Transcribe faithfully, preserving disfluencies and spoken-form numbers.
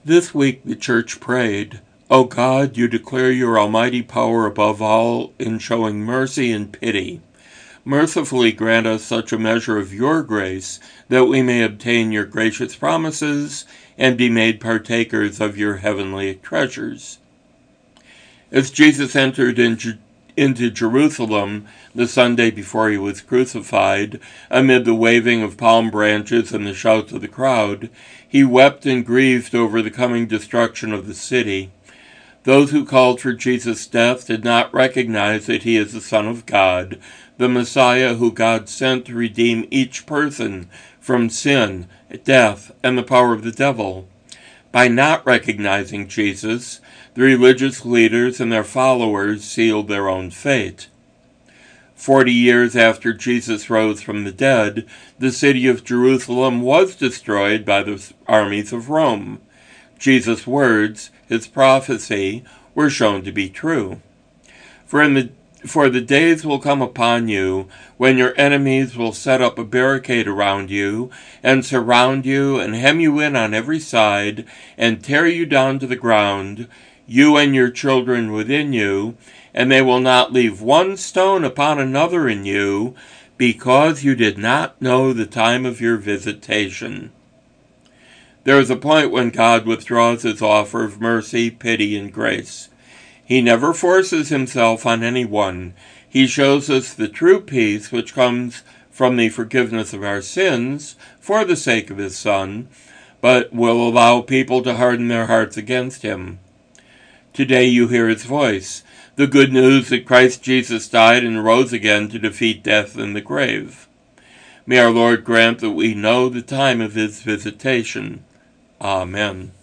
This week the Church prayed, O God, you declare your almighty power above all in showing mercy and pity. Mercifully grant us such a measure of your grace that we may obtain your gracious promises and be made partakers of your heavenly treasures. As Jesus entered into into Jerusalem the Sunday before he was crucified, amid the waving of palm branches and the shouts of the crowd, he wept and grieved over the coming destruction of the city. Those who called for Jesus' death did not recognize that he is the Son of God, the Messiah who God sent to redeem each person from sin, death, and the power of the devil. By not recognizing Jesus, the religious leaders and their followers sealed their own fate. Forty years after Jesus rose from the dead, the city of Jerusalem was destroyed by the armies of Rome. Jesus' words, his prophecy, were shown to be true. For in the For the days will come upon you when your enemies will set up a barricade around you and surround you and hem you in on every side and tear you down to the ground, you and your children within you, and they will not leave one stone upon another in you, because you did not know the time of your visitation. There is a point when God withdraws his offer of mercy, pity, and grace. He never forces himself on anyone. He shows us the true peace which comes from the forgiveness of our sins for the sake of his Son, but will allow people to harden their hearts against him. Today you hear his voice, the good news that Christ Jesus died and rose again to defeat death and the grave. May our Lord grant that we know the time of his visitation. Amen.